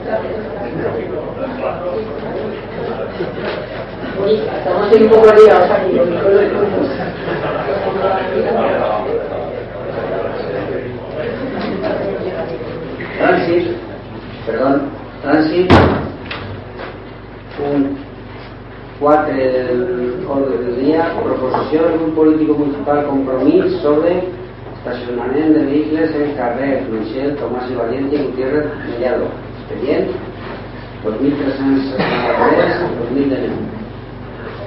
Estamos un poco liados aquí. Trànsit, punt 4 del ordre del dia, proposició del grup polític municipal Compromís sobre estacionament de vehicles en carrer Michel, Tomás y Valiente y Gutiérrez Mellado, expedient 2363-2019.